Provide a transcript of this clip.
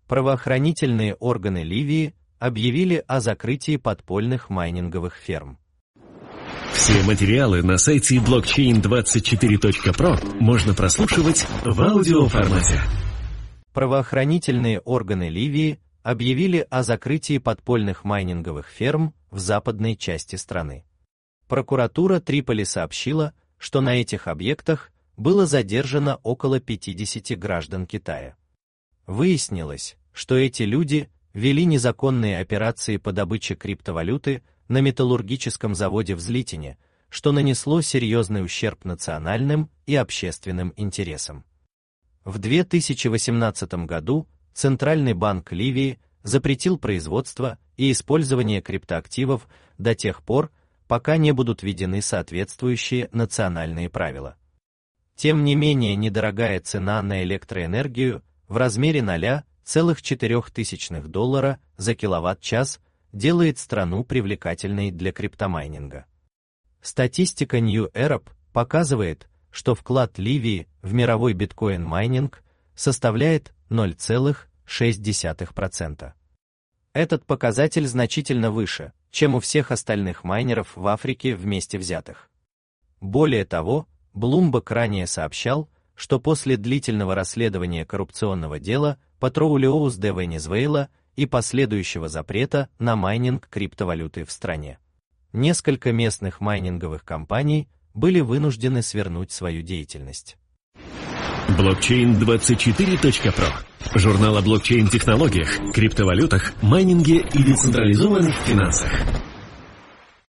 Правоохранительные органы Ливии объявили о закрытии подпольных майнинговых ферм. Все материалы на сайте blockchain24.pro можно прослушивать в аудиоформате. Правоохранительные органы Ливии объявили о закрытии подпольных майнинговых ферм в западной части страны. Прокуратура Триполи сообщила, что на этих объектах было задержано около 50 граждан Китая. Выяснилось, что эти люди вели незаконные операции по добыче криптовалюты на металлургическом заводе в Злитине, что нанесло серьезный ущерб национальным и общественным интересам. В 2018 году Центральный банк Ливии запретил производство и использование криптоактивов до тех пор, пока не будут введены соответствующие национальные правила. Тем не менее, недорогая цена на электроэнергию в размере $0,04 за киловатт-час делает страну привлекательной для криптомайнинга. Статистика New Arab показывает, что вклад Ливии в мировой биткоин-майнинг составляет 0,6%. Этот показатель значительно выше, чем у всех остальных майнеров в Африке вместе взятых. Более того, Bloomberg ранее сообщал, что после длительного расследования коррупционного дела Petroleos de Venezuela и последующего запрета на майнинг криптовалюты в стране, несколько местных майнинговых компаний были вынуждены свернуть свою деятельность. Blockchain24.pro. Журнал о блокчейн-технологиях, криптовалютах, майнинге и децентрализованных финансах.